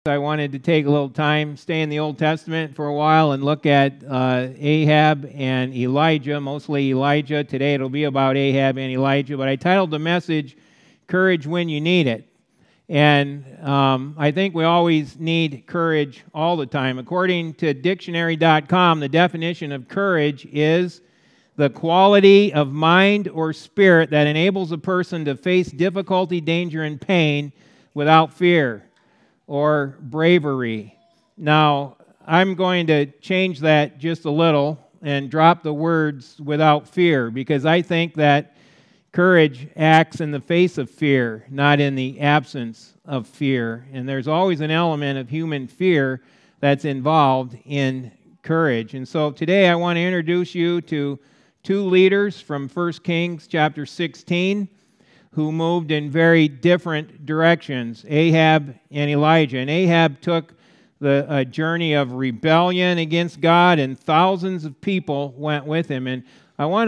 I wanted to take a little time, stay in the Old Testament for a while and look at Ahab and Elijah, mostly Elijah. Today it'll be about Ahab and Elijah, but I titled the message, Courage When You Need It. And I think we always need courage all the time. According to dictionary.com, the definition of courage is the quality of mind or spirit that enables a person to face difficulty, danger, and pain without fear or bravery. Now, I'm going to change that just a little and drop the words without fear, because I think that courage acts in the face of fear, not in the absence of fear. And there's always an element of human fear that's involved in courage. And so today I want to introduce you to two leaders from 1 Kings chapter 16 who moved in very different directions, Ahab and Elijah. And Ahab took a journey of rebellion against God, and thousands of people went with him. And I want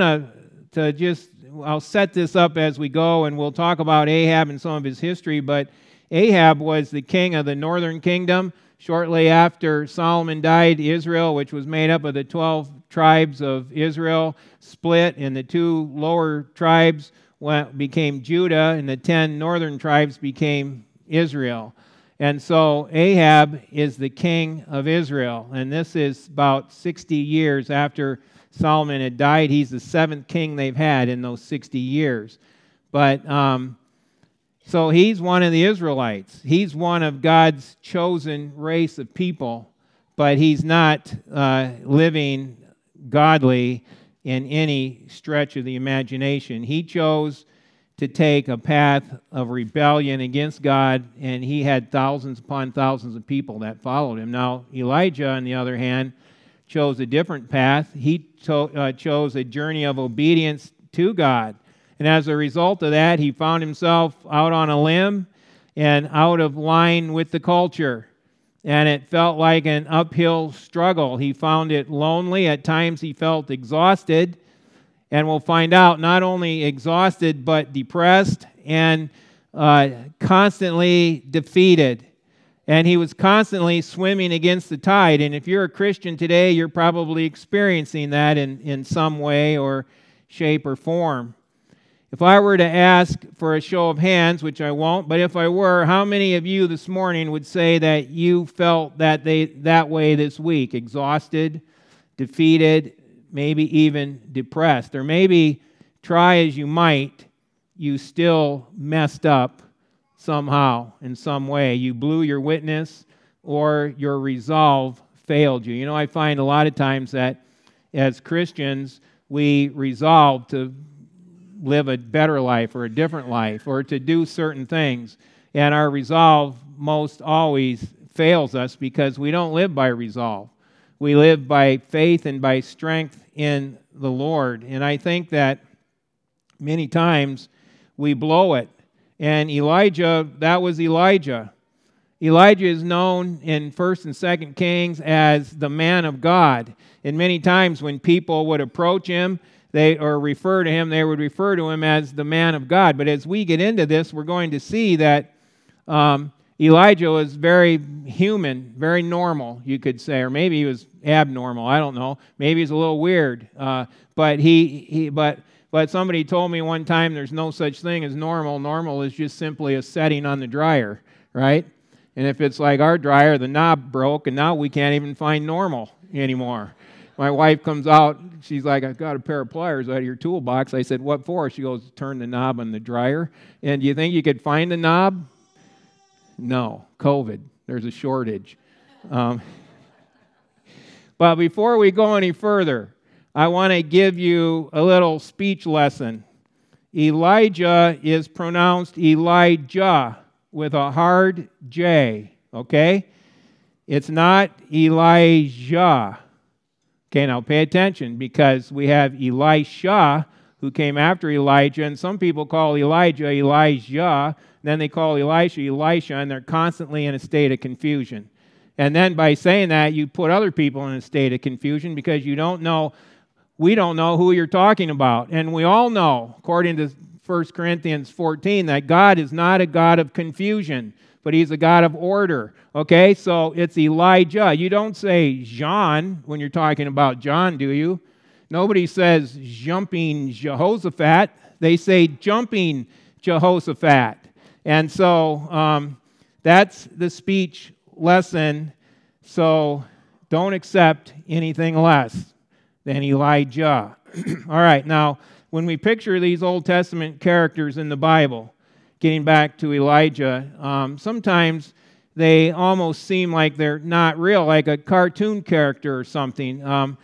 I'll set this up as we go, and we'll talk about Ahab and some of his history, but Ahab was the king of the northern kingdom. Shortly after Solomon died, Israel, which was made up of the 12 tribes of Israel, split, and the two lower tribes became Judah, and the 10 northern tribes became Israel. And so Ahab is the king of Israel, and this is about 60 years after Solomon had died. He's the seventh king they've had in those 60 years. But so he's one of the Israelites. He's one of God's chosen race of people, but he's not living godly in any stretch of the imagination. He chose to take a path of rebellion against God, and he had thousands upon thousands of people that followed him. Now, Elijah, on the other hand, chose a different path. He chose a journey of obedience to God. And as a result of that, he found himself out on a limb and out of line with the culture. And it felt like an uphill struggle. He found it lonely. At times he felt exhausted. And we'll find out, not only exhausted, but depressed and constantly defeated. And he was constantly swimming against the tide. And if you're a Christian today, you're probably experiencing that in some way or shape or form. If I were to ask for a show of hands, which I won't, but if I were, how many of you this morning would say that you felt that way this week? Exhausted, defeated, maybe even depressed. Or maybe, try as you might, you still messed up somehow, in some way. You blew your witness, or your resolve failed you. You know, I find a lot of times that as Christians, we resolve to live a better life or a different life or to do certain things. And our resolve most always fails us because we don't live by resolve. We live by faith and by strength in the Lord. And I think that many times we blow it. And Elijah, that was Elijah. Elijah is known in 1st and 2nd Kings as the man of God. And many times when people would approach him, they would refer to him as the man of God. But as we get into this, we're going to see that Elijah was very human, very normal, you could say, or maybe he was abnormal. I don't know. Maybe he's a little weird. But somebody told me one time there's no such thing as normal. Normal is just simply a setting on the dryer, right? And if it's like our dryer, the knob broke, and now we can't even find normal anymore. My wife comes out, she's like, I've got a pair of pliers out of your toolbox. I said, what for? She goes, turn the knob on the dryer. And do you think you could find the knob? No, COVID. There's a shortage. But before we go any further, I want to give you a little speech lesson. Elijah is pronounced Elijah with a hard J, okay? It's not Elijah. Okay, now pay attention, because we have Elisha, who came after Elijah, and some people call Elijah Elijah, then they call Elisha, and they're constantly in a state of confusion. And then by saying that, you put other people in a state of confusion because we don't know who you're talking about. And we all know, according to 1 Corinthians 14, that God is not a God of confusion, but he's a God of order. Okay, so it's Elijah. You don't say John when you're talking about John, do you? Nobody says jumping Jehoshaphat. They say jumping Jehoshaphat. And so that's the speech lesson. So don't accept anything less than Elijah. All right, now, when we picture these Old Testament characters in the Bible, getting back to Elijah, sometimes they almost seem like they're not real, like a cartoon character or something.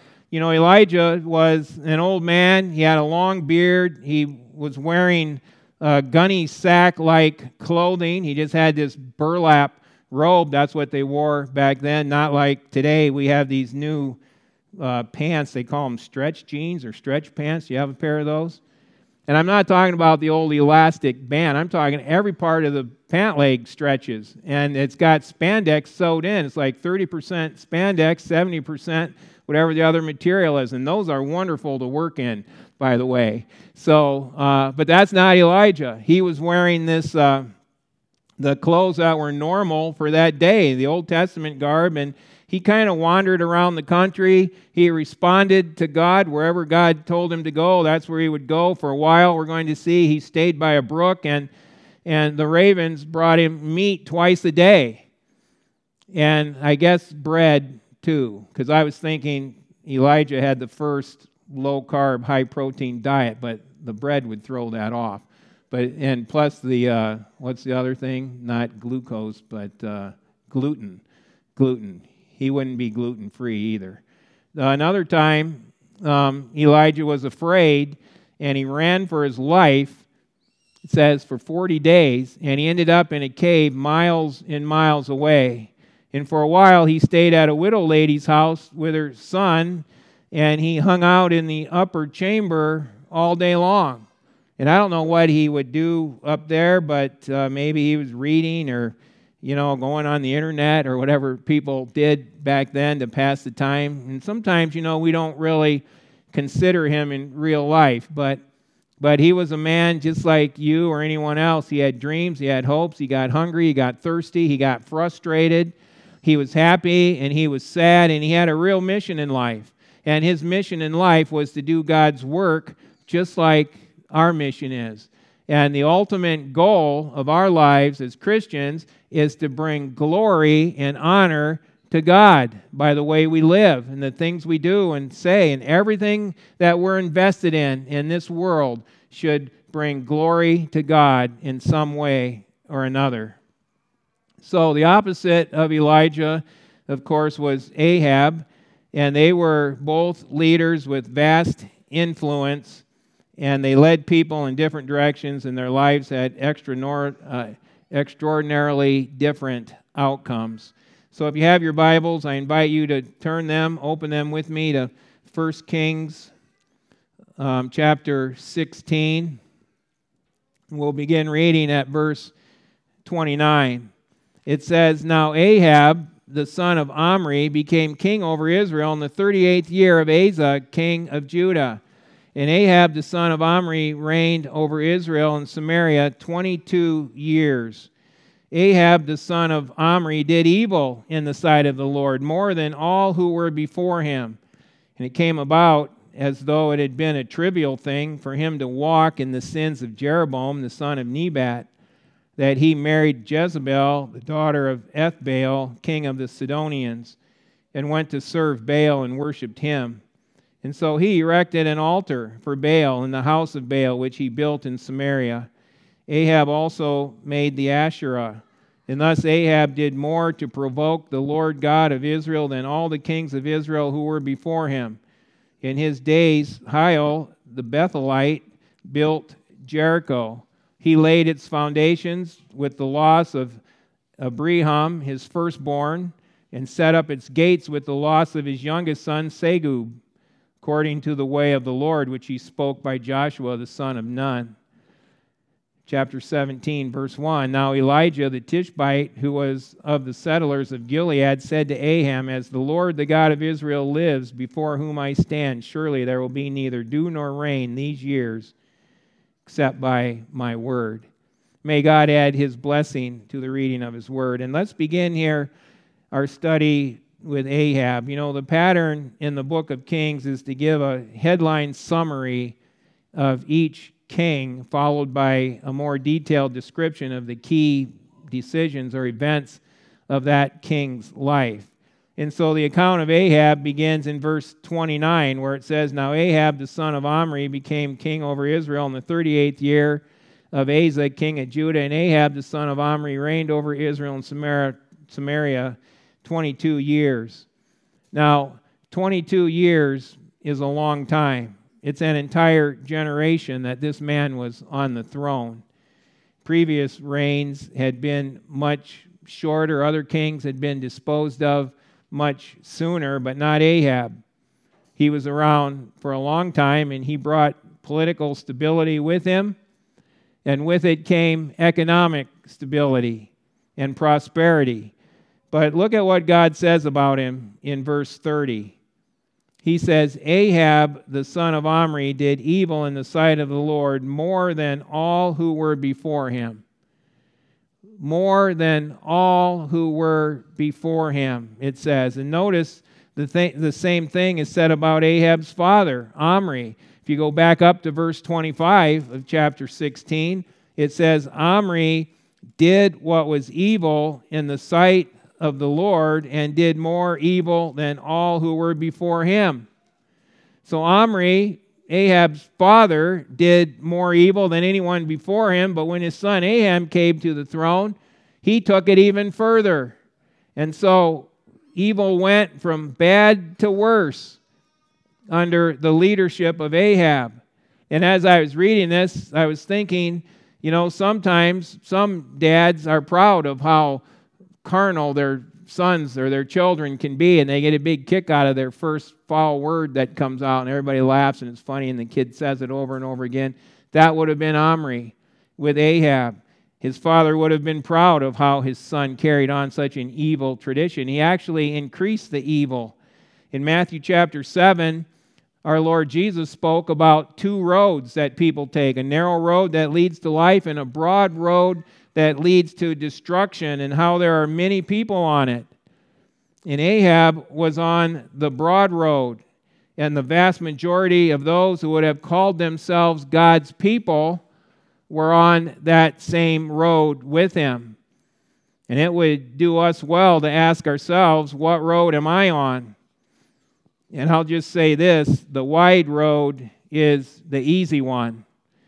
Elijah was an old man. He had a long beard. He was wearing gunny sack-like clothing. He just had this burlap robe. That's what they wore back then, not like today. We have these new pants. They call them stretch jeans or stretch pants. Do you have a pair of those? And I'm not talking about the old elastic band. I'm talking every part of the pant leg stretches. And it's got spandex sewed in. It's like 30% spandex, 70% whatever the other material is. And those are wonderful to work in, by the way. So, but that's not Elijah. He was wearing this, the clothes that were normal for that day, the Old Testament garb, and he kind of wandered around the country. He responded to God wherever God told him to go. That's where he would go for a while. We're going to see he stayed by a brook, and the ravens brought him meat twice a day. And I guess bread too, because I was thinking Elijah had the first low-carb, high-protein diet, but the bread would throw that off. And plus the, what's the other thing? Not glucose, but gluten. Gluten. He wouldn't be gluten-free either. Another time, Elijah was afraid, and he ran for his life, it says, for 40 days, and he ended up in a cave miles and miles away. And for a while, he stayed at a widow lady's house with her son, and he hung out in the upper chamber all day long. And I don't know what he would do up there, but maybe he was reading or going on the internet or whatever people did back then to pass the time. And sometimes, we don't really consider him in real life. But he was a man just like you or anyone else. He had dreams, he had hopes, he got hungry, he got thirsty, he got frustrated. He was happy and he was sad, and he had a real mission in life. And his mission in life was to do God's work just like our mission is. And the ultimate goal of our lives as Christians is to bring glory and honor to God by the way we live and the things we do and say, and everything that we're invested in this world should bring glory to God in some way or another. So the opposite of Elijah, of course, was Ahab, and they were both leaders with vast influence, and they led people in different directions, and their lives had extraordinarily different outcomes. So if you have your Bibles, I invite you to open them with me to 1 Kings chapter 16. We'll begin reading at verse 29. It says, "Now Ahab, the son of Omri, became king over Israel in the 38th year of Asa, king of Judah. And Ahab, the son of Omri, reigned over Israel and Samaria 22 years. Ahab, the son of Omri, did evil in the sight of the Lord, more than all who were before him. And it came about, as though it had been a trivial thing for him to walk in the sins of Jeroboam, the son of Nebat, that he married Jezebel, the daughter of Ethbaal, king of the Sidonians, and went to serve Baal and worshipped him. And so he erected an altar for Baal in the house of Baal, which he built in Samaria. Ahab also made the Asherah. And thus Ahab did more to provoke the Lord God of Israel than all the kings of Israel who were before him. In his days, Hiel, the Bethelite, built Jericho. He laid its foundations with the loss of Abraham, his firstborn, and set up its gates with the loss of his youngest son, Segub, according to the way of the Lord, which he spoke by Joshua, the son of Nun." Chapter 17, verse 1, "Now Elijah the Tishbite, who was of the settlers of Gilead, said to Ahab, As the Lord, the God of Israel, lives, before whom I stand, surely there will be neither dew nor rain these years, except by my word." may God add His blessing to the reading of His Word. And let's begin here our study with Ahab. You know, the pattern in the book of Kings is to give a headline summary of each king, followed by a more detailed description of the key decisions or events of that king's life. And so the account of Ahab begins in verse 29, where it says, "Now Ahab the son of Omri became king over Israel in the 38th year of Asa, king of Judah, and Ahab the son of Omri reigned over Israel and Samaria 22 years." Now, 22 years is a long time. It's an entire generation that this man was on the throne. Previous reigns had been much shorter. Other kings had been disposed of much sooner, but not Ahab. He was around for a long time, and he brought political stability with him, and with it came economic stability and prosperity. But look at what God says about him in verse 30. He says, "Ahab, the son of Omri, did evil in the sight of the Lord more than all who were before him." More than all who were before him, it says. And notice the same thing is said about Ahab's father, Omri. If you go back up to verse 25 of chapter 16, it says, "Omri did what was evil in the sight of the Lord and did more evil than all who were before him." So Omri, Ahab's father, did more evil than anyone before him, but when his son Ahab came to the throne, he took it even further. And so evil went from bad to worse under the leadership of Ahab. And as I was reading this, I was thinking, you know, sometimes some dads are proud of how carnal their sons or their children can be, and they get a big kick out of their first foul word that comes out, and everybody laughs, and it's funny, and the kid says it over and over again. That would have been Omri with Ahab. His father would have been proud of how his son carried on such an evil tradition. He actually increased the evil. In Matthew chapter 7, our Lord Jesus spoke about two roads that people take, a narrow road that leads to life and a broad road that leads to destruction, and how there are many people on it. And Ahab was on the broad road, and the vast majority of those who would have called themselves God's people were on that same road with him. And it would do us well to ask ourselves, what road am I on? And I'll just say this, the wide road is the easy one.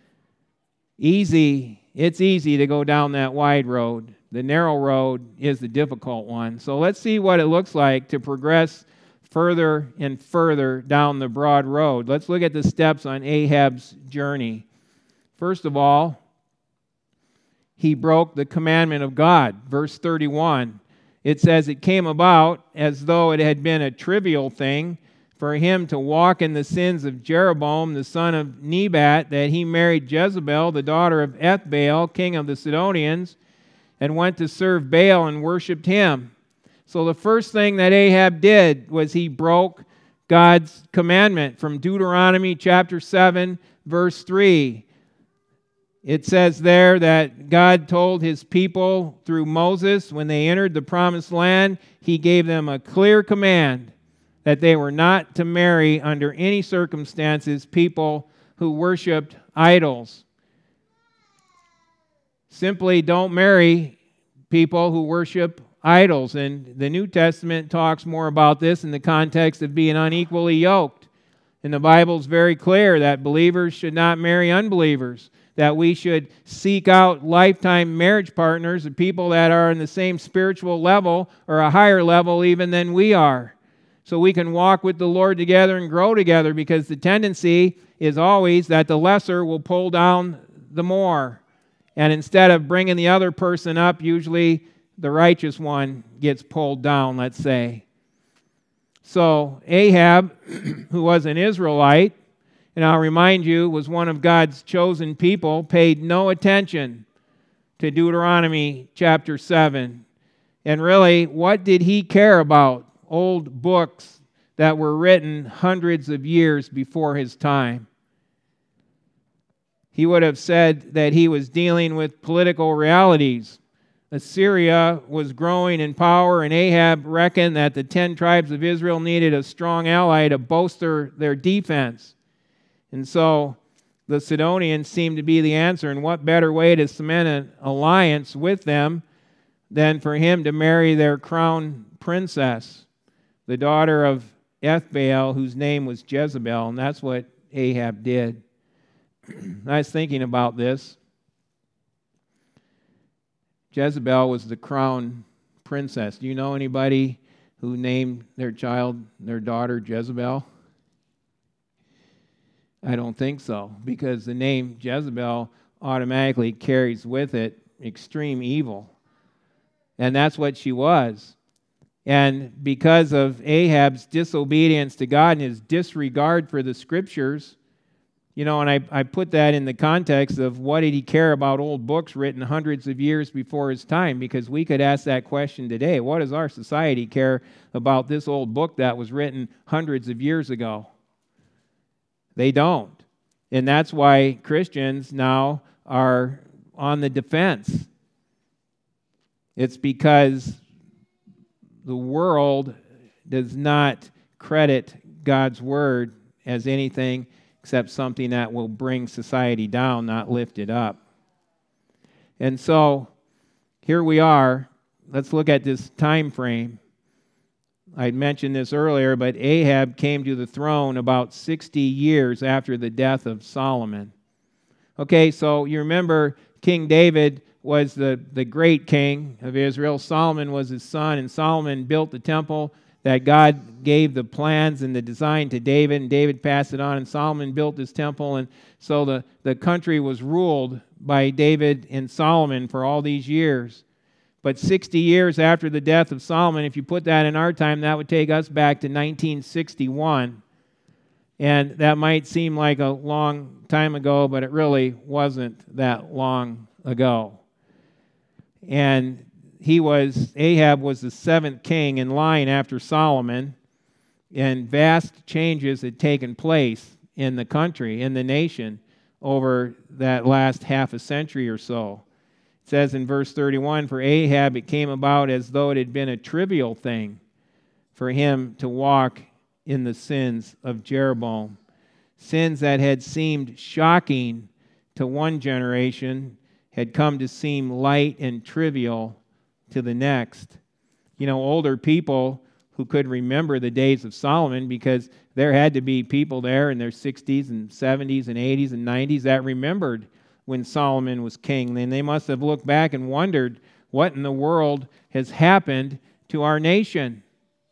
It's easy to go down that wide road. The narrow road is the difficult one. So let's see what it looks like to progress further and further down the broad road. Let's look at the steps on Ahab's journey. First of all, he broke the commandment of God. Verse 31, it says, "It came about as though it had been a trivial thing for him to walk in the sins of Jeroboam, the son of Nebat, that he married Jezebel, the daughter of Ethbaal, king of the Sidonians, and went to serve Baal and worshipped him." So the first thing that Ahab did was he broke God's commandment from Deuteronomy chapter 7, verse 3. It says there that God told his people through Moses when they entered the promised land, he gave them a clear command that they were not to marry under any circumstances people who worshiped idols. Simply don't marry people who worship idols. And the New Testament talks more about this in the context of being unequally yoked. And the Bible's very clear that believers should not marry unbelievers, that we should seek out lifetime marriage partners of people that are in the same spiritual level or a higher level even than we are, so we can walk with the Lord together and grow together, because the tendency is always that the lesser will pull down the more. And instead of bringing the other person up, usually the righteous one gets pulled down, let's say. So Ahab, who was an Israelite, and I'll remind you, was one of God's chosen people, paid no attention to Deuteronomy chapter 7. And really, what did he care about? Old books that were written hundreds of years before his time. he would have said that he was dealing with political realities. Assyria was growing in power, and Ahab reckoned that the 10 tribes of Israel needed a strong ally to bolster their defense. And so the Sidonians seemed to be the answer. And what better way to cement an alliance with them than for him to marry their crown princess, the daughter of Ethbaal, whose name was Jezebel. And that's what Ahab did. I was thinking about this. Jezebel was the crown princess. Do you know anybody who named their daughter Jezebel? I don't think so, because the name Jezebel automatically carries with it extreme evil. And that's what she was. And because of Ahab's disobedience to God and his disregard for the Scriptures, and I put that in the context of what did he care about old books written hundreds of years before his time, because we could ask that question today. What does our society care about this old book that was written hundreds of years ago? They don't. And that's why Christians now are on the defense. It's because the world does not credit God's word as anything except something that will bring society down, not lift it up. And so here we are. Let's look at this time frame. I mentioned this earlier, but Ahab came to the throne about 60 years after the death of Solomon. Okay, so you remember King David was the great king of Israel. Solomon was his son, and Solomon built the temple that God gave the plans and the design to David, and David passed it on, and Solomon built his temple. And so the country was ruled by David and Solomon for all these years. But 60 years after the death of Solomon, if you put that in our time, that would take us back to 1961. And that might seem like a long time ago, but it really wasn't that long ago. And Ahab was the seventh king in line after Solomon, and vast changes had taken place in the country, in the nation, over that last half a century or so. It says in verse 31, for Ahab it came about as though it had been a trivial thing for him to walk in the sins of Jeroboam. Sins that had seemed shocking to one generation had come to seem light and trivial to the next. Older people who could remember the days of Solomon, because there had to be people there in their 60s and 70s and 80s and 90s that remembered when Solomon was king. And they must have looked back and wondered what in the world has happened to our nation.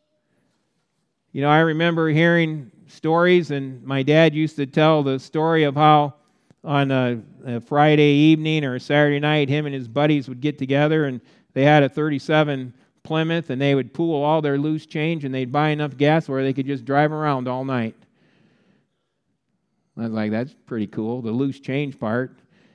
I remember hearing stories, and my dad used to tell the story of how on a Friday evening or a Saturday night, him and his buddies would get together, and they had a 37 Plymouth, and they would pool all their loose change, and they'd buy enough gas where they could just drive around all night. I was like, that's pretty cool, the loose change part.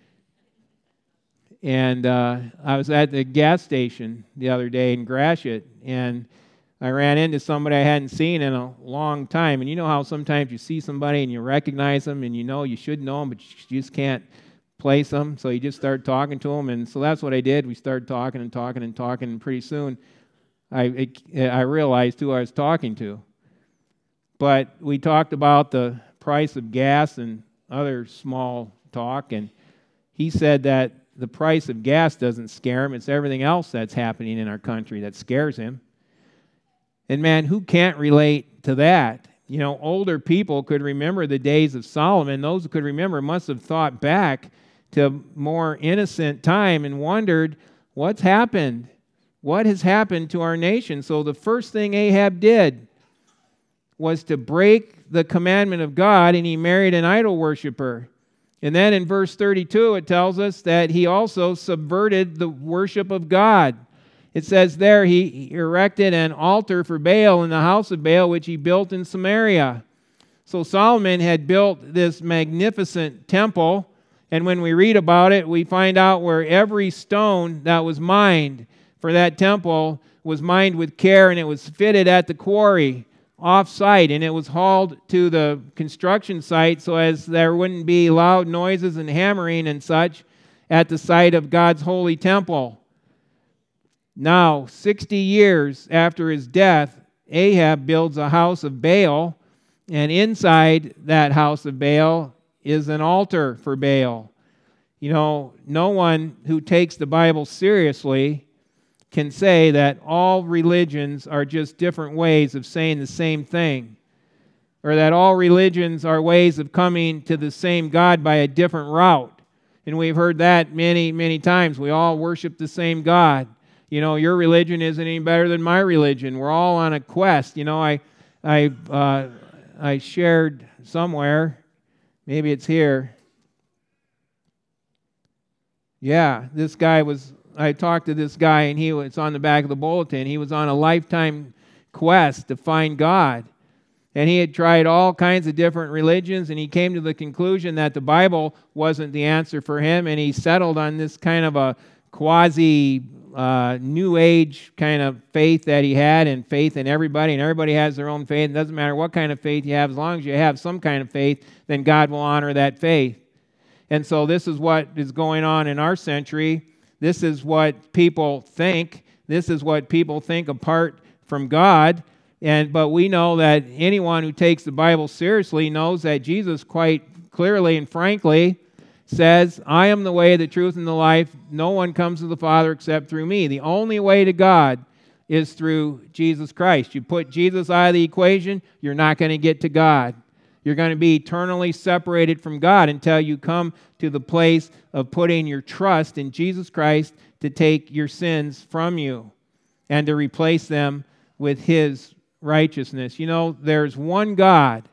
And I was at the gas station the other day in Gratiot, and I ran into somebody I hadn't seen in a long time. And you know how sometimes you see somebody and you recognize them, and you should know them, but you just can't place them. So you just start talking to them. And so that's what I did. We started talking, and pretty soon I realized who I was talking to. But we talked about the price of gas and other small talk, and he said that the price of gas doesn't scare him. It's everything else that's happening in our country that scares him. And man, who can't relate to that? Older people could remember the days of Solomon. Those who could remember must have thought back to a more innocent time and wondered, what's happened? What has happened to our nation? So the first thing Ahab did was to break the commandment of God, and he married an idol worshiper. And then in verse 32, it tells us that he also subverted the worship of God. It says there, he erected an altar for Baal in the house of Baal, which he built in Samaria. So Solomon had built this magnificent temple, and when we read about it, we find out where every stone that was mined for that temple was mined with care, and it was fitted at the quarry. off-site, and it was hauled to the construction site so as there wouldn't be loud noises and hammering and such at the site of God's holy temple. Now, 60 years after his death, Ahab builds a house of Baal, and inside that house of Baal is an altar for Baal. You know, no one who takes the Bible seriously can say that all religions are just different ways of saying the same thing, or that all religions are ways of coming to the same God by a different route. And we've heard that many, many times. We all worship the same God. You know, your religion isn't any better than my religion. We're all on a quest. You know, I shared somewhere, maybe it's here. Yeah, I talked to this guy, and it's on the back of the bulletin. He was on a lifetime quest to find God. And he had tried all kinds of different religions, and he came to the conclusion that the Bible wasn't the answer for him, and he settled on this kind of a quasi New Age kind of faith that he had, and faith in everybody, and everybody has their own faith. It doesn't matter what kind of faith you have, as long as you have some kind of faith, then God will honor that faith. And so this is what is going on in our century. This is what people think. This is what people think apart from God. But we know that anyone who takes the Bible seriously knows that Jesus quite clearly and frankly says, I am the way, the truth, and the life. No one comes to the Father except through me. The only way to God is through Jesus Christ. You put Jesus out of the equation, you're not going to get to God. You're going to be eternally separated from God until you come to the place of putting your trust in Jesus Christ to take your sins from you and to replace them with His righteousness. You know, there's one God,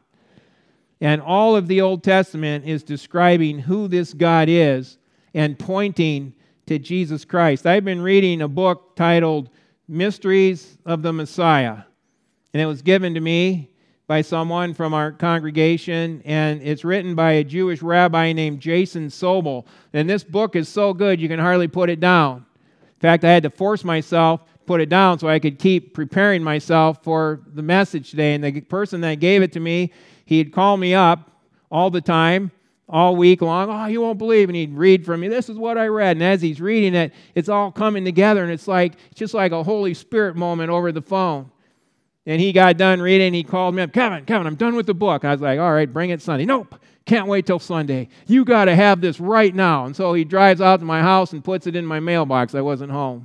and all of the Old Testament is describing who this God is and pointing to Jesus Christ. I've been reading a book titled Mysteries of the Messiah, and it was given to me by someone from our congregation, and it's written by a Jewish rabbi named Jason Sobel. And this book is so good you can hardly put it down. In fact, I had to force myself to put it down so I could keep preparing myself for the message today. And the person that gave it to me, he'd call me up all the time, all week long. Oh, you won't believe. And he'd read from me. This is what I read. And as he's reading it, it's all coming together, and it's just like a Holy Spirit moment over the phone. And he got done reading, and he called me up, Kevin, I'm done with the book. I was like, all right, bring it Sunday. Nope, can't wait till Sunday. You got to have this right now. And so he drives out to my house and puts it in my mailbox. I wasn't home.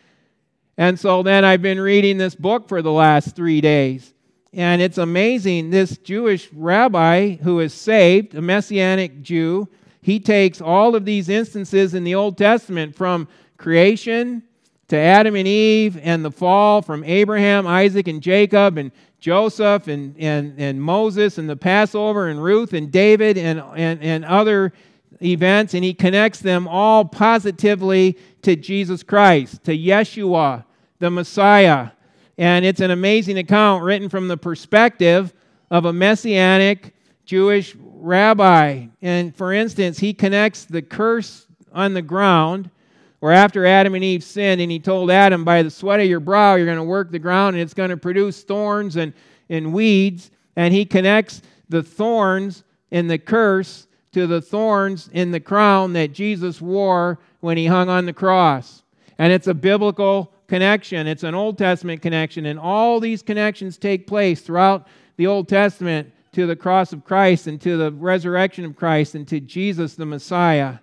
And so then I've been reading this book for the last 3 days. And it's amazing. This Jewish rabbi who is saved, a Messianic Jew, he takes all of these instances in the Old Testament from creation to Adam and Eve and the fall, from Abraham, Isaac, and Jacob, and Joseph, and Moses, and the Passover, and Ruth, and David, and other events, and he connects them all positively to Jesus Christ, to Yeshua, the Messiah. And it's an amazing account written from the perspective of a Messianic Jewish rabbi. And for instance, he connects the curse on the ground, where after Adam and Eve sinned, and he told Adam, by the sweat of your brow, you're going to work the ground, and it's going to produce thorns and weeds. And he connects the thorns in the curse to the thorns in the crown that Jesus wore when he hung on the cross. And it's a biblical connection. It's an Old Testament connection. And all these connections take place throughout the Old Testament to the cross of Christ and to the resurrection of Christ and to Jesus the Messiah.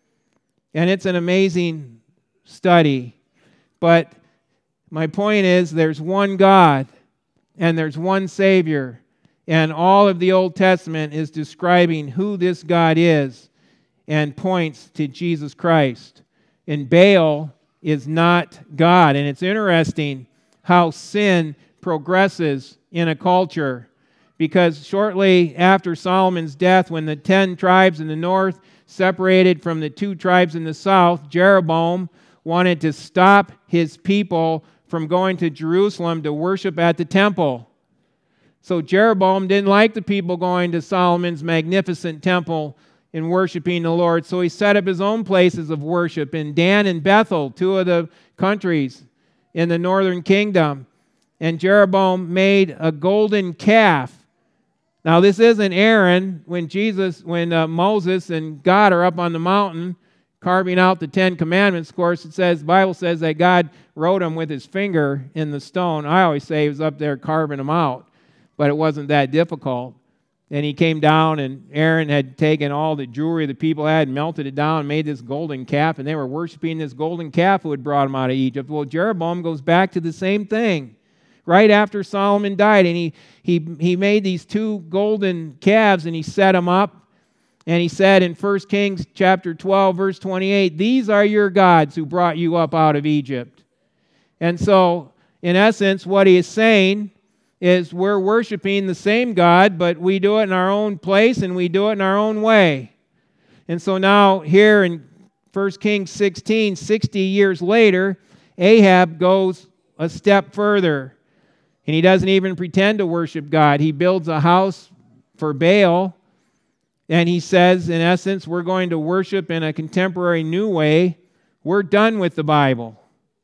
And it's an amazing study. But my point is, there's one God and there's one Savior. And all of the Old Testament is describing who this God is and points to Jesus Christ. And Baal is not God. And it's interesting how sin progresses in a culture. Because shortly after Solomon's death, when the 10 tribes in the north separated from the 2 tribes in the south, Jeroboam wanted to stop his people from going to Jerusalem to worship at the temple. So Jeroboam didn't like the people going to Solomon's magnificent temple and worshiping the Lord. So he set up his own places of worship in Dan and Bethel, 2 of the countries in the northern kingdom. and Jeroboam made a golden calf. Now, this isn't Aaron when Moses and God are up on the mountain carving out the 10 Commandments. Of course, the Bible says that God wrote them with his finger in the stone. I always say he was up there carving them out, but it wasn't that difficult. And he came down, and Aaron had taken all the jewelry the people had, melted it down, and made this golden calf, and they were worshiping this golden calf who had brought them out of Egypt. Well, Jeroboam goes back to the same thing. Right after Solomon died, and he made these 2 golden calves, and he set them up, and he said in 1 Kings chapter 12, verse 28, "These are your gods who brought you up out of Egypt." And so, in essence, what he is saying is we're worshiping the same God, but we do it in our own place, and we do it in our own way. And so now, here in 1 Kings 16, 60 years later, Ahab goes a step further. And he doesn't even pretend to worship God. He builds a house for Baal, and he says, in essence, we're going to worship in a contemporary new way. We're done with the Bible.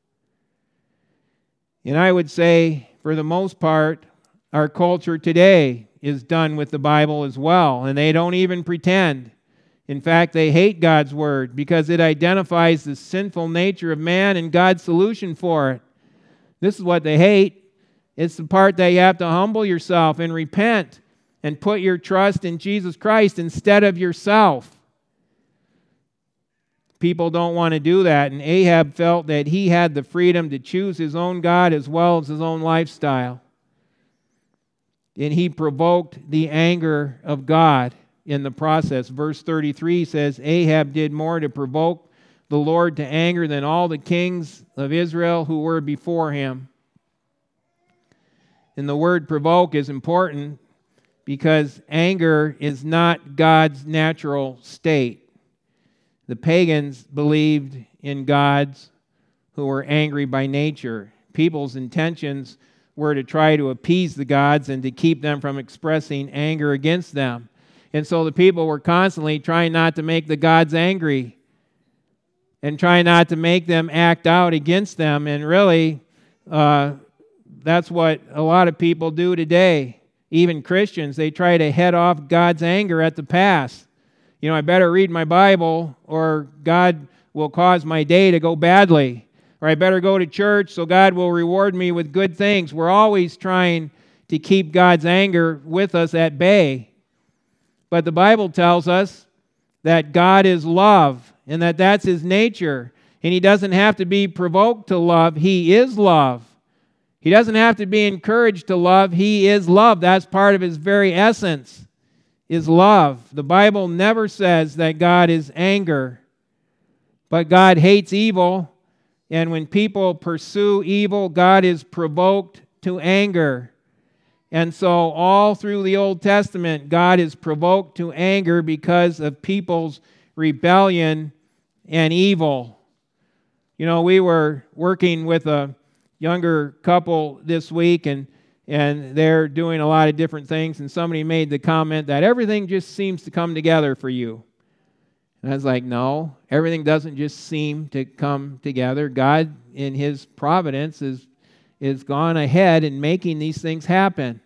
And I would say, for the most part, our culture today is done with the Bible as well, and they don't even pretend. In fact, they hate God's Word because it identifies the sinful nature of man and God's solution for it. This is what they hate. It's the part that you have to humble yourself and repent and put your trust in Jesus Christ instead of yourself. People don't want to do that, and Ahab felt that he had the freedom to choose his own God as well as his own lifestyle. And he provoked the anger of God in the process. Verse 33 says, Ahab did more to provoke the Lord to anger than all the kings of Israel who were before him. And the word provoke is important because anger is not God's natural state. The pagans believed in gods who were angry by nature. People's intentions were to try to appease the gods and to keep them from expressing anger against them. And so the people were constantly trying not to make the gods angry and trying not to make them act out against them. And really, that's what a lot of people do today. Even Christians, they try to head off God's anger at the pass. You know, I better read my Bible or God will cause my day to go badly. Or I better go to church so God will reward me with good things. We're always trying to keep God's anger with us at bay. But the Bible tells us that God is love and that that's His nature. And He doesn't have to be provoked to love. He is love. He doesn't have to be encouraged to love. He is love. That's part of His very essence, is love. The Bible never says that God is anger, but God hates evil. And when people pursue evil, God is provoked to anger. And so all through the Old Testament, God is provoked to anger because of people's rebellion and evil. You know, we were working with a younger couple this week, and they're doing a lot of different things, and somebody made the comment that everything just seems to come together for you. And I was like, no, everything doesn't just seem to come together. God, in His providence, is gone ahead and making these things happen.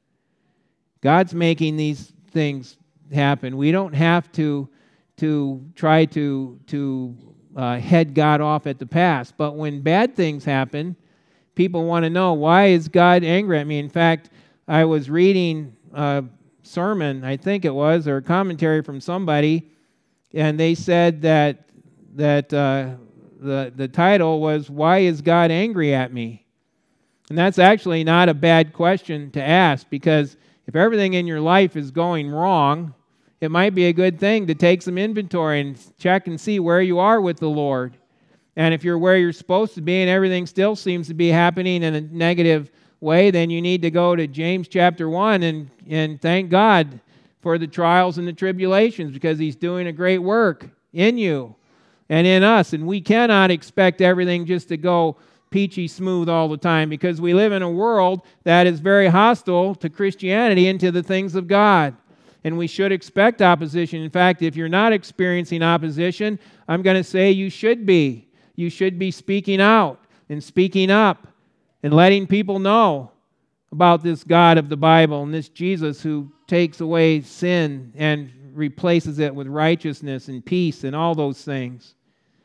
God's making these things happen. We don't have to try to head God off at the pass. But when bad things happen, people want to know, why is God angry at me? In fact, I was reading a sermon, I think it was, or a commentary from somebody, and they said that the title was, Why is God Angry at Me? And that's actually not a bad question to ask, because if everything in your life is going wrong, it might be a good thing to take some inventory and check and see where you are with the Lord. And if you're where you're supposed to be and everything still seems to be happening in a negative way, then you need to go to James chapter 1 and thank God for the trials and the tribulations, because He's doing a great work in you and in us. And we cannot expect everything just to go peachy smooth all the time, because we live in a world that is very hostile to Christianity and to the things of God. And we should expect opposition. In fact, if you're not experiencing opposition, I'm going to say you should be. You should be speaking out and speaking up and letting people know about this God of the Bible and this Jesus who takes away sin and replaces it with righteousness and peace and all those things.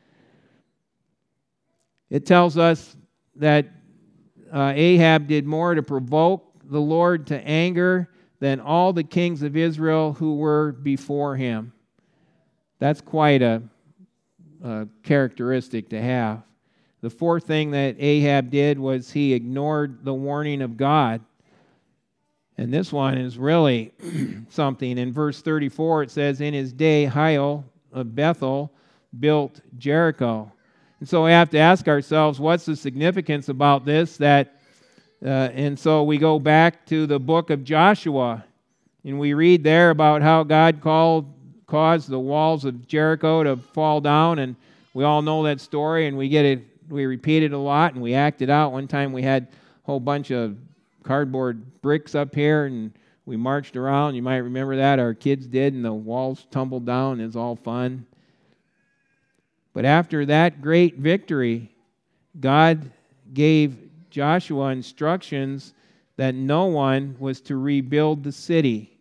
It tells us that Ahab did more to provoke the Lord to anger than all the kings of Israel who were before him. That's quite a characteristic to have. The fourth thing that Ahab did was he ignored the warning of God. And this one is really something. In verse 34 it says, in his day Hiel of Bethel built Jericho. And so we have to ask ourselves, what's the significance about this? And so we go back to the book of Joshua, and we read there about how God caused the walls of Jericho to fall down, and we all know that story, and we repeat it a lot, and we act it out. One time we had a whole bunch of cardboard bricks up here, and we marched around. You might remember that. Our kids did, and the walls tumbled down. It was all fun. But after that great victory, God gave Joshua instructions that no one was to rebuild the city.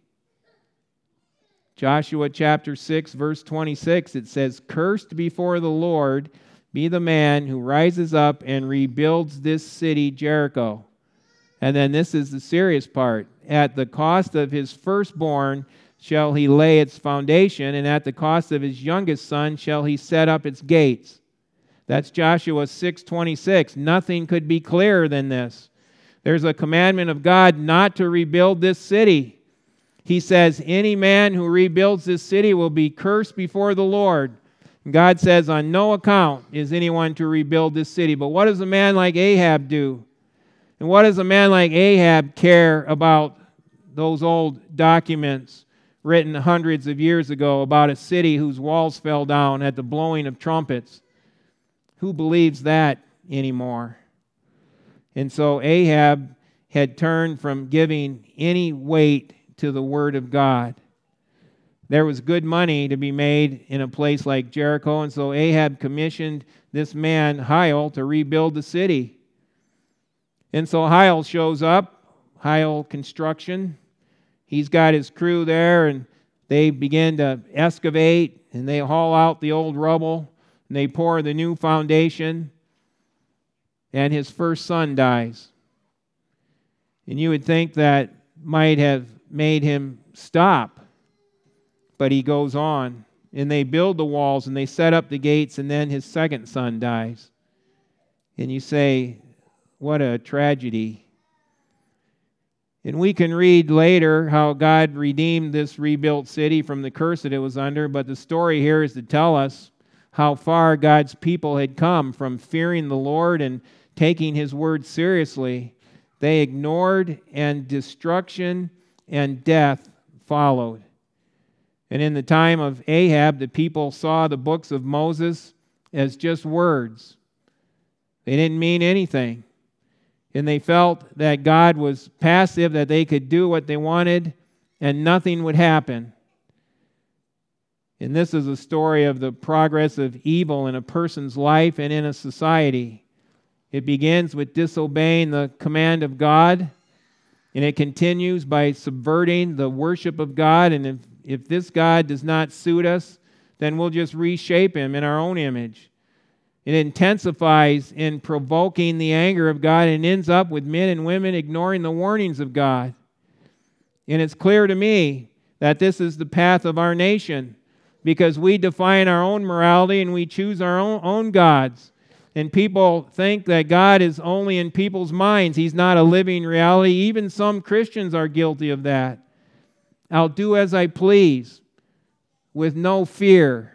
Joshua chapter 6, verse 26, it says, cursed before the Lord be the man who rises up and rebuilds this city, Jericho. And then this is the serious part. At the cost of his firstborn shall he lay its foundation, and at the cost of his youngest son shall he set up its gates. That's Joshua 6:26. Nothing could be clearer than this. There's a commandment of God not to rebuild this city. He says, any man who rebuilds this city will be cursed before the Lord. And God says, on no account is anyone to rebuild this city. But what does a man like Ahab do? And what does a man like Ahab care about those old documents written hundreds of years ago about a city whose walls fell down at the blowing of trumpets? Who believes that anymore? And so Ahab had turned from giving any weight to the Word of God. There was good money to be made in a place like Jericho, and so Ahab commissioned this man, Hiel, to rebuild the city. And so Hiel shows up, Hiel Construction. He's got his crew there, and they begin to excavate, and they haul out the old rubble, and they pour the new foundation, and his first son dies. And you would think that might have made him stop, but he goes on, and they build the walls, and they set up the gates, and then his second son dies. And you say, what a tragedy. And we can read later how God redeemed this rebuilt city from the curse that it was under, but the story here is to tell us how far God's people had come from fearing the Lord and taking His word seriously. They ignored, and destruction and death followed. And in the time of Ahab, the people saw the books of Moses as just words. They didn't mean anything. And they felt that God was passive, that they could do what they wanted and nothing would happen. And this is a story of the progress of evil in a person's life and in a society. It begins with disobeying the command of God, and it continues by subverting the worship of God. And if this God does not suit us, then we'll just reshape Him in our own image. It intensifies in provoking the anger of God and ends up with men and women ignoring the warnings of God. And it's clear to me that this is the path of our nation, because we define our own morality and we choose our own gods. And people think that God is only in people's minds. He's not a living reality. Even some Christians are guilty of that. I'll do as I please with no fear.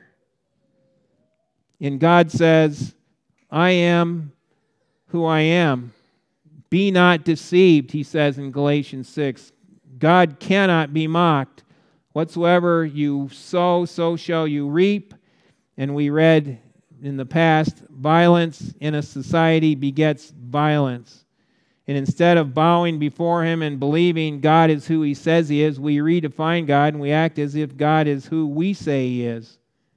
And God says, I am who I am. Be not deceived, He says in Galatians 6. God cannot be mocked. Whatsoever you sow, so shall you reap. And we read in the past, violence in a society begets violence. And instead of bowing before Him and believing God is who He says He is, we redefine God and we act as if God is who we say He is.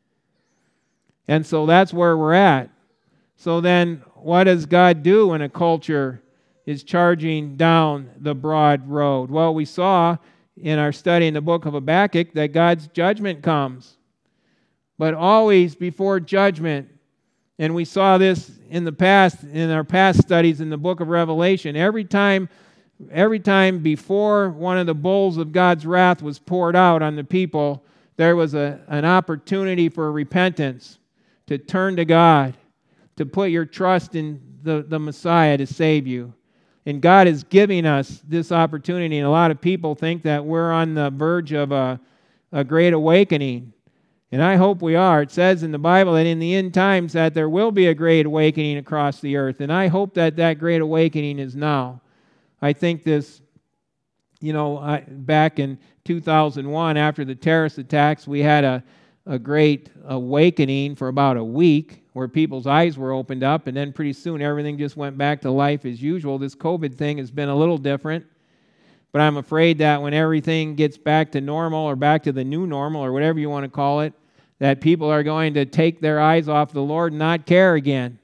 And so that's where we're at. So then what does God do in a culture is charging down the broad road? Well, we saw in our study in the book of Habakkuk that God's judgment comes. But always before judgment, and we saw this in the past, in our past studies in the book of Revelation, every time before one of the bowls of God's wrath was poured out on the people, there was an opportunity for repentance, to turn to God, to put your trust in the Messiah to save you. And God is giving us this opportunity, and a lot of people think that we're on the verge of a great awakening. And I hope we are. It says in the Bible that in the end times that there will be a great awakening across the earth. And I hope that that great awakening is now. I think this, back in 2001, after the terrorist attacks, we had a great awakening for about a week where people's eyes were opened up. And then pretty soon everything just went back to life as usual. This COVID thing has been a little different. But I'm afraid that when everything gets back to normal or back to the new normal or whatever you want to call it, that people are going to take their eyes off the Lord and not care again.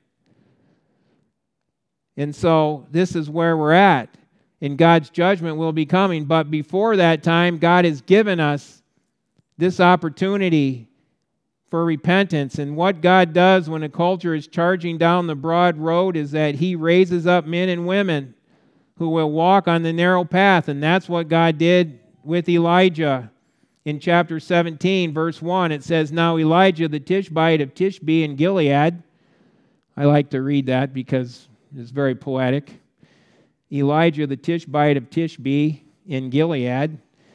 And so this is where we're at. And God's judgment will be coming. But before that time, God has given us this opportunity for repentance. And what God does when a culture is charging down the broad road is that He raises up men and women who will walk on the narrow path. And that's what God did with Elijah. In chapter 17, verse 1, it says, "Now Elijah the Tishbite of Tishbe in Gilead," I like to read that because it's very poetic. Elijah the Tishbite of Tishbe in Gilead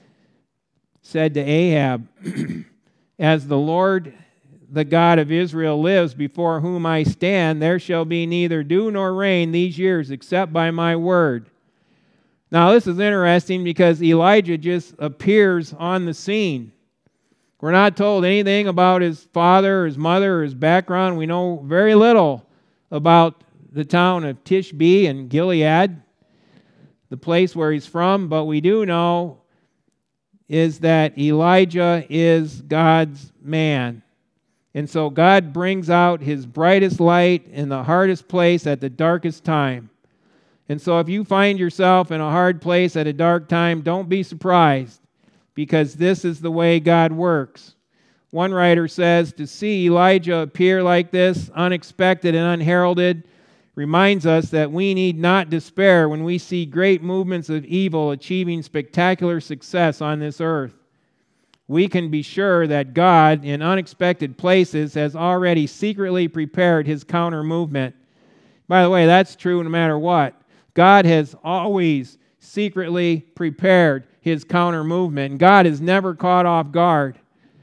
said to Ahab, "As the Lord, the God of Israel, lives, before whom I stand, there shall be neither dew nor rain these years except by my word." Now, this is interesting because Elijah just appears on the scene. We're not told anything about his father or his mother or his background. We know very little about the town of Tishbe in Gilead, the place where he's from, but we do know is that Elijah is God's man. And so God brings out His brightest light in the hardest place at the darkest time. And so if you find yourself in a hard place at a dark time, don't be surprised, because this is the way God works. One writer says, to see Elijah appear like this, unexpected and unheralded, reminds us that we need not despair when we see great movements of evil achieving spectacular success on this earth. We can be sure that God, in unexpected places, has already secretly prepared His counter movement. By the way, that's true no matter what. God has always secretly prepared His counter movement. And God is never caught off guard.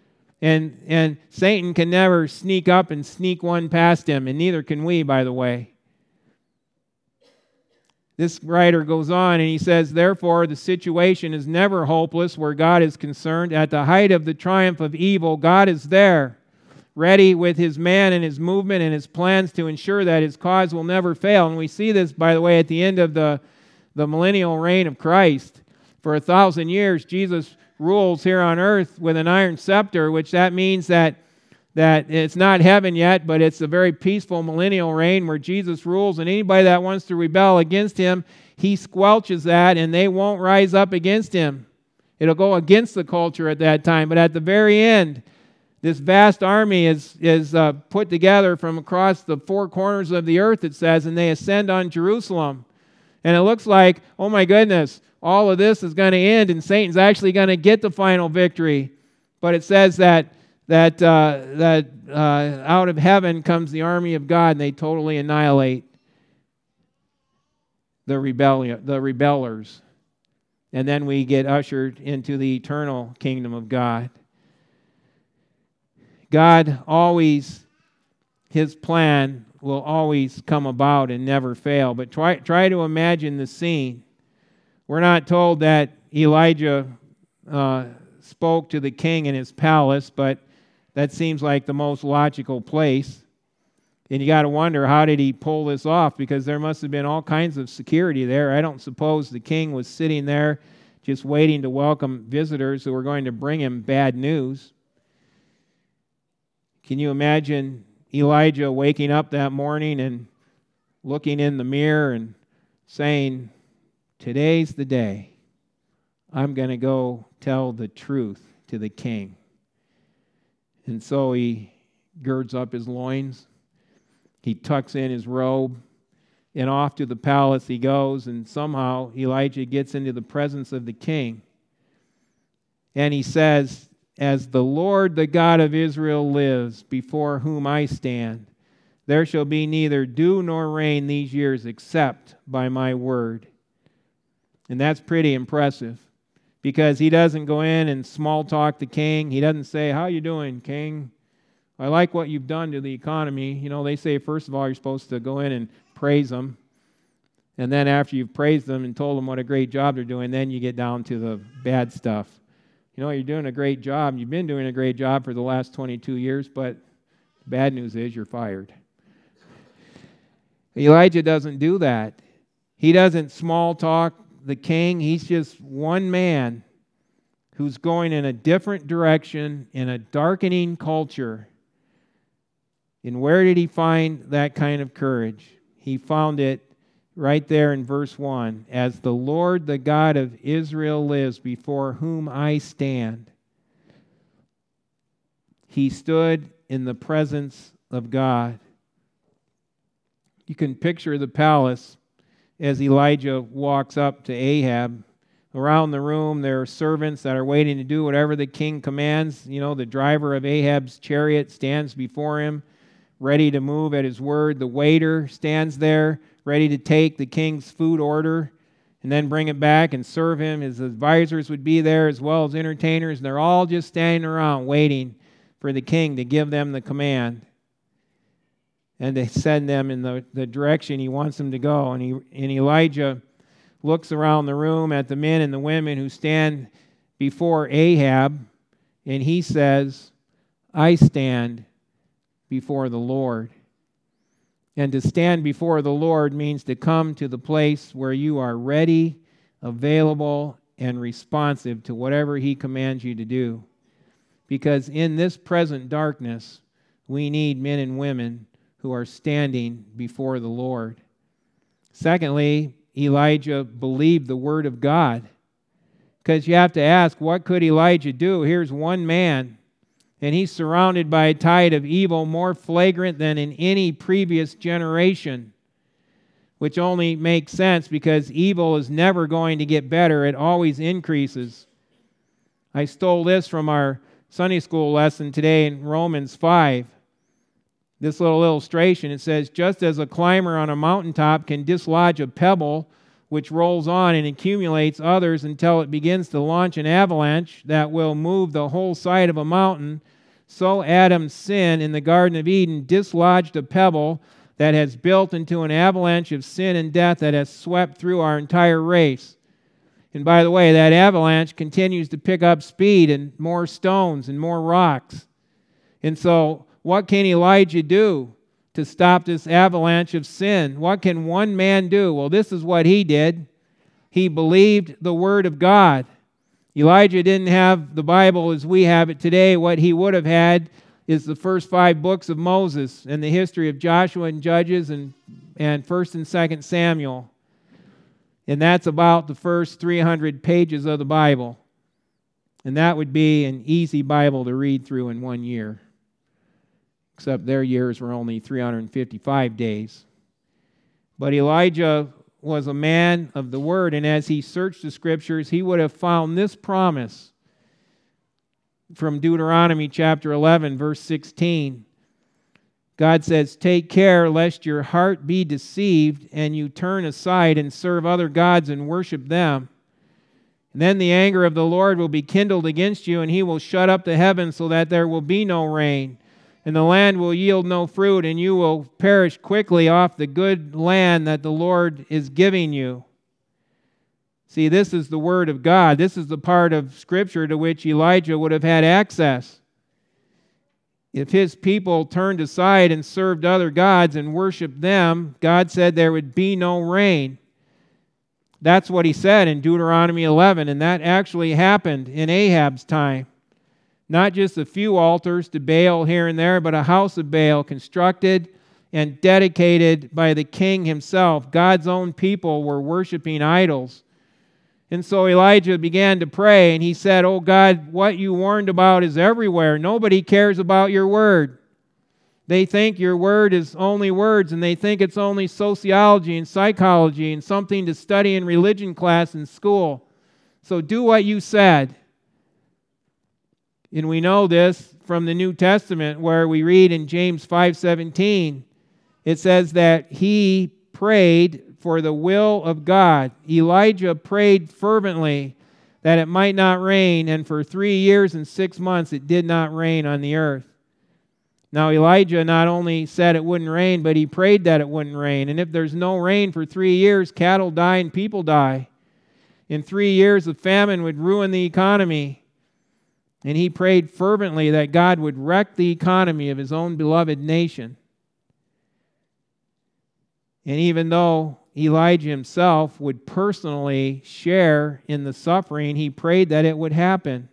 And Satan can never sneak up and sneak one past him, and neither can we, by the way. This writer goes on and he says, "Therefore, the situation is never hopeless where God is concerned. At the height of the triumph of evil, God is there, ready with His man and His movement and His plans to ensure that His cause will never fail." And we see this, by the way, at the end of the millennial reign of Christ. For 1,000 years, Jesus rules here on earth with an iron scepter, which that means that it's not heaven yet, but it's a very peaceful millennial reign where Jesus rules, and anybody that wants to rebel against Him, He squelches that, and they won't rise up against Him. It'll go against the culture at that time. But at the very end, this vast army is put together from across the four corners of the earth, it says, and they ascend on Jerusalem. And it looks like, oh my goodness, all of this is going to end, and Satan's actually going to get the final victory. But it says that out of heaven comes the army of God, and they totally annihilate the rebellers. And then we get ushered into the eternal kingdom of God. God always, His plan will always come about and never fail. But try to imagine the scene. We're not told that Elijah spoke to the king in his palace, but that seems like the most logical place. And you got to wonder, how did he pull this off? Because there must have been all kinds of security there. I don't suppose the king was sitting there just waiting to welcome visitors who were going to bring him bad news. Can you imagine Elijah waking up that morning and looking in the mirror and saying, today's the day. I'm going to go tell the truth to the king. And so he girds up his loins. He tucks in his robe. And off to the palace he goes. And somehow Elijah gets into the presence of the king. And he says, as the Lord, the God of Israel, lives, before whom I stand, there shall be neither dew nor rain these years except by my word. And that's pretty impressive, because he doesn't go in and small talk the king. He doesn't say, how you doing, king? I like what you've done to the economy. You know, they say, first of all, you're supposed to go in and praise them. And then after you've praised them and told them what a great job they're doing, then you get down to the bad stuff. You know, you're doing a great job. You've been doing a great job for the last 22 years, but the bad news is you're fired. Elijah doesn't do that. He doesn't small talk the king. He's just one man who's going in a different direction in a darkening culture. And where did he find that kind of courage? He found it right there in verse 1. As the Lord, the God of Israel, lives, before whom I stand. He stood in the presence of God. You can picture the palace as Elijah walks up to Ahab. Around the room, there are servants that are waiting to do whatever the king commands. You know, the driver of Ahab's chariot stands before him, ready to move at his word. The waiter stands there, ready to take the king's food order and then bring it back and serve him. His advisors would be there as well as entertainers, and they're all just standing around waiting for the king to give them the command and to send them in the direction he wants them to go. And Elijah looks around the room at the men and the women who stand before Ahab, and he says, I stand before the Lord. And to stand before the Lord means to come to the place where you are ready, available, and responsive to whatever he commands you to do. Because in this present darkness, we need men and women who are standing before the Lord. Secondly, Elijah believed the word of God. Because you have to ask, what could Elijah do? Here's one man, and he's surrounded by a tide of evil more flagrant than in any previous generation, which only makes sense because evil is never going to get better. It always increases. I stole this from our Sunday school lesson today in Romans 5. This little illustration, it says, just as a climber on a mountaintop can dislodge a pebble which rolls on and accumulates others until it begins to launch an avalanche that will move the whole side of a mountain, so Adam's sin in the Garden of Eden dislodged a pebble that has built into an avalanche of sin and death that has swept through our entire race. And by the way, that avalanche continues to pick up speed and more stones and more rocks. And so, what can Elijah do to stop this avalanche of sin? What can one man do? Well, this is what he did. He believed the word of God. Elijah didn't have the Bible as we have it today. What he would have had is the first 5 books of Moses and the history of Joshua and Judges and 1st and 2nd Samuel. And that's about the first 300 pages of the Bible. And that would be an easy Bible to read through in 1 year. Except their years were only 355 days. But Elijah was a man of the Word, and as he searched the Scriptures, he would have found this promise from Deuteronomy chapter 11, verse 16. God says, take care lest your heart be deceived, and you turn aside and serve other gods and worship them. And then the anger of the Lord will be kindled against you, and he will shut up the heavens so that there will be no rain. And the land will yield no fruit, and you will perish quickly off the good land that the Lord is giving you. See, this is the word of God. This is the part of Scripture to which Elijah would have had access. If his people turned aside and served other gods and worshiped them, God said there would be no rain. That's what he said in Deuteronomy 11, and that actually happened in Ahab's time. Not just a few altars to Baal here and there, but a house of Baal constructed and dedicated by the king himself. God's own people were worshiping idols. And so Elijah began to pray, and he said, "Oh God, what you warned about is everywhere. Nobody cares about your word. They think your word is only words, and they think it's only sociology and psychology and something to study in religion class in school. So do what you said." And we know this from the New Testament, where we read in James 5:17, it says that he prayed for the will of God. Elijah prayed fervently that it might not rain, and for 3 years and 6 months it did not rain on the earth. Now Elijah not only said it wouldn't rain, but he prayed that it wouldn't rain. And if there's no rain for 3 years, cattle die and people die. In 3 years of famine would ruin the economy. And he prayed fervently that God would wreck the economy of his own beloved nation. And even though Elijah himself would personally share in the suffering, he prayed that it would happen.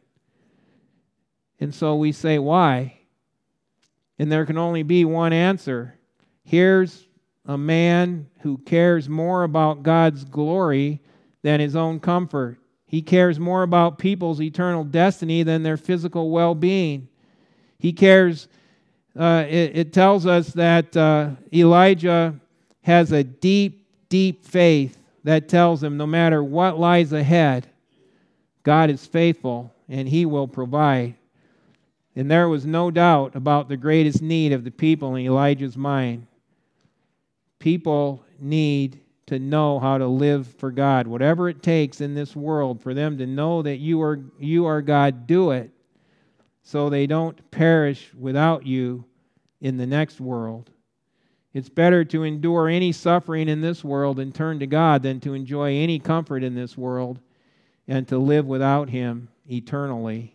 And so we say, why? And there can only be one answer. Here's a man who cares more about God's glory than his own comfort. He cares more about people's eternal destiny than their physical well-being. He cares, it tells us that Elijah has a deep, deep faith that tells him no matter what lies ahead, God is faithful and he will provide. And there was no doubt about the greatest need of the people in Elijah's mind. People need to know how to live for God. Whatever it takes in this world for them to know that you are God, do it, so they don't perish without you in the next world. It's better to endure any suffering in this world and turn to God than to enjoy any comfort in this world and to live without him eternally.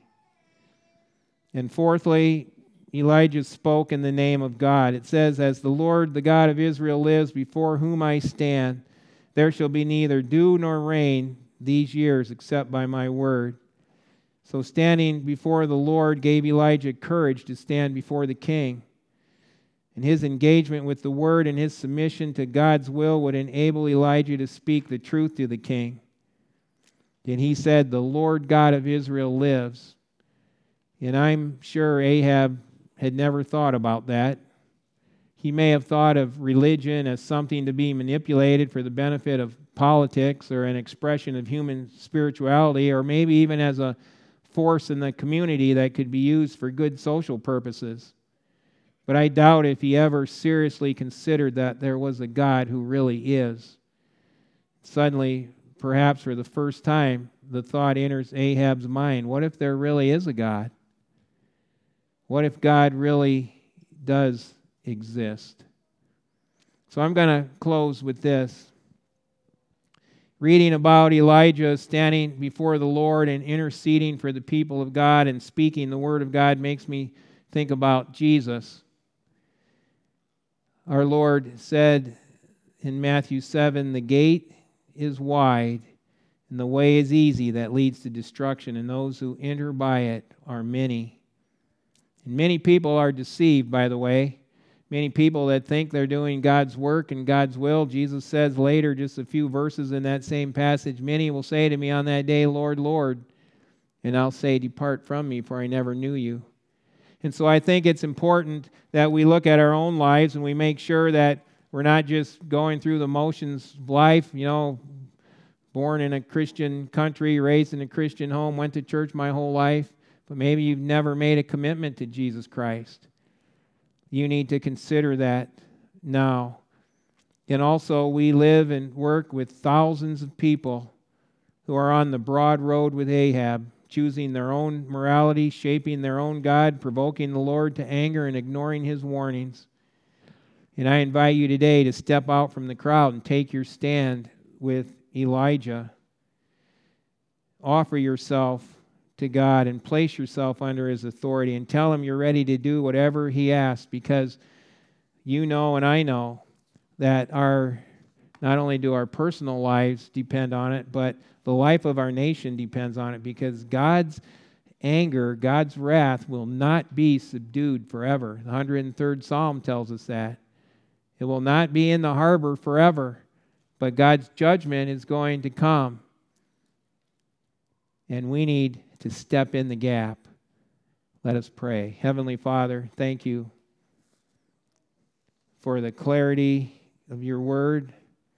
And fourthly, Elijah spoke in the name of God. It says, "As the Lord, the God of Israel, lives, before whom I stand, there shall be neither dew nor rain these years except by my word." So standing before the Lord gave Elijah courage to stand before the king. And his engagement with the word and his submission to God's will would enable Elijah to speak the truth to the king. And he said, "The Lord God of Israel lives." And I'm sure Ahab had never thought about that. He may have thought of religion as something to be manipulated for the benefit of politics or an expression of human spirituality, or maybe even as a force in the community that could be used for good social purposes. But I doubt if he ever seriously considered that there was a God who really is. Suddenly, perhaps for the first time, the thought enters Ahab's mind, what if there really is a God? What if God really does exist? So I'm going to close with this. Reading about Elijah standing before the Lord and interceding for the people of God and speaking the word of God makes me think about Jesus. Our Lord said in Matthew 7, "The gate is wide and the way is easy that leads to destruction, and those who enter by it are many." And many people are deceived, by the way. Many people that think they're doing God's work and God's will. Jesus says later, just a few verses in that same passage, "Many will say to me on that day, 'Lord, Lord,' and I'll say, 'Depart from me, for I never knew you.'" And so I think it's important that we look at our own lives and we make sure that we're not just going through the motions of life, born in a Christian country, raised in a Christian home, went to church my whole life, but maybe you've never made a commitment to Jesus Christ. You need to consider that now. And also, we live and work with thousands of people who are on the broad road with Ahab, choosing their own morality, shaping their own God, provoking the Lord to anger and ignoring his warnings. And I invite you today to step out from the crowd and take your stand with Elijah. Offer yourself to God and place yourself under his authority and tell him you're ready to do whatever he asks, because you know and I know that not only do our personal lives depend on it, but the life of our nation depends on it, because God's anger, God's wrath will not be subdued forever. The 103rd Psalm tells us that. It will not be in the harbor forever, but God's judgment is going to come. And we need to step in the gap. Let us pray. Heavenly Father, thank you for the clarity of your word.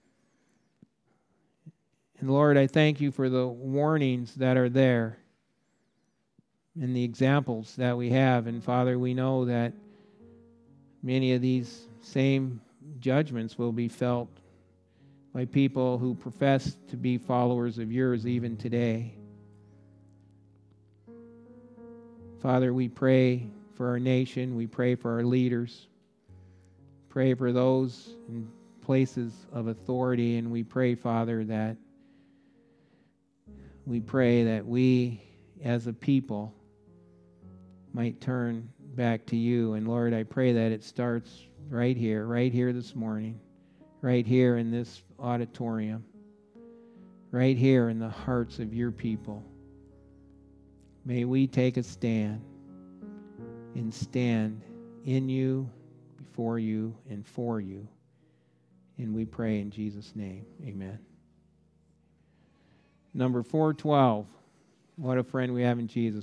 And Lord, I thank you for the warnings that are there and the examples that we have. And Father, we know that many of these same judgments will be felt by people who profess to be followers of yours even today. Father, we pray for our nation. We pray for our leaders. Pray for those in places of authority. And we pray, Father, that we as a people might turn back to you. And Lord, I pray that it starts right here this morning, right here in this auditorium, right here in the hearts of your people. May we take a stand and stand in you, before you, and for you. And we pray in Jesus' name. Amen. Number 412. What a friend we have in Jesus.